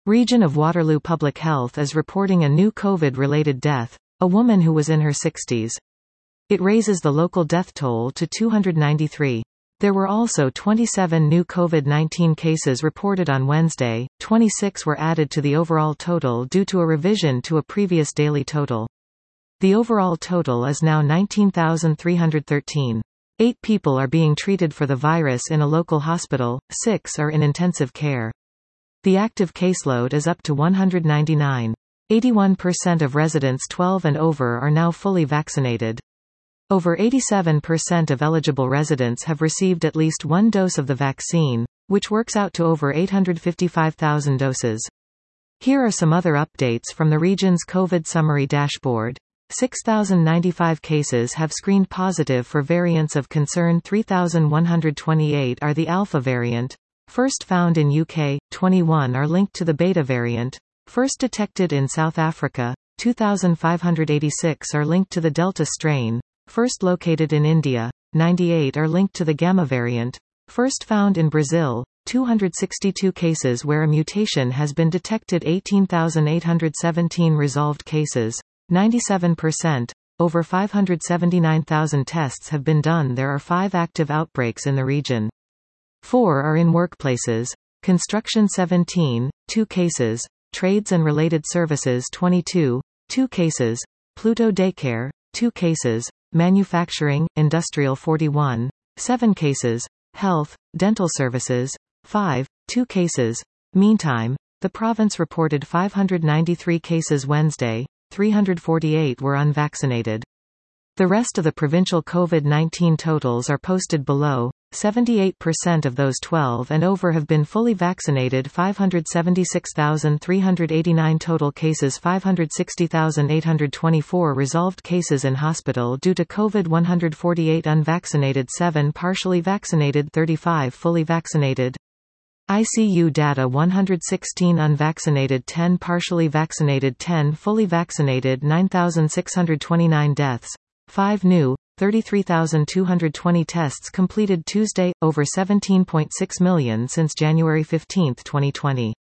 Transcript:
Region of Waterloo Public Health is reporting a new COVID-related death, a woman who was in her 60s. It raises the local death toll to 293. There were also 27 new COVID-19 cases reported on Wednesday, 26 were added to the overall total due to a revision to a previous daily total. The overall total is now 19,313. 8 people are being treated for the virus in a local hospital, 6 are in intensive care. The active caseload is up to 199. 81% of residents 12 and over are now fully vaccinated. Over 87% of eligible residents have received at least one dose of the vaccine, which works out to over 855,000 doses. Here are some other updates from the region's COVID summary dashboard. 6,095 cases have screened positive for variants of concern. 3,128 are the Alpha variant, first found in UK, 21 are linked to the Beta variant, first detected in South Africa, 2,586 are linked to the Delta strain, first located in India, 98 are linked to the Gamma variant, first found in Brazil, 262 cases where a mutation has been detected. 18,817 resolved cases, 97%, over 579,000 tests have been done. There are 5 active outbreaks in the region. 4 are in workplaces, construction 17, 2 cases, trades and related services 22, 2 cases, Pluto daycare, 2 cases, manufacturing, industrial 41, 7 cases, health, dental services, 5, 2 cases. Meantime, the province reported 593 cases Wednesday, 348 were unvaccinated. The rest of the provincial COVID-19 totals are posted below. 78% of those 12 and over have been fully vaccinated. 576,389 total cases, 560,824 resolved cases in hospital due to COVID, 148 unvaccinated, 7 partially vaccinated, 35 fully vaccinated. ICU data: 116 unvaccinated, 10 partially vaccinated, 10 fully vaccinated, 9,629 deaths, 5 new, 33,220 tests completed Tuesday, over 17.6 million since January 15, 2020.